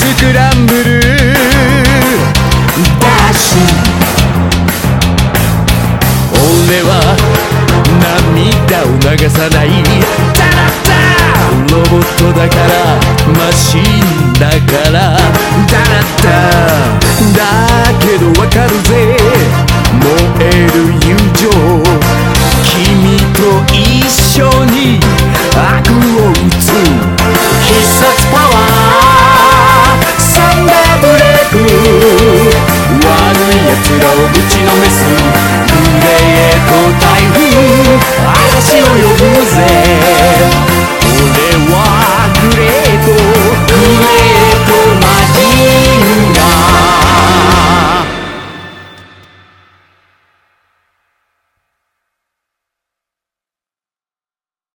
スクランブルダッシュ。俺は涙を流さないタラッタロボットだからマシンだからダラッタだけどわかるぜ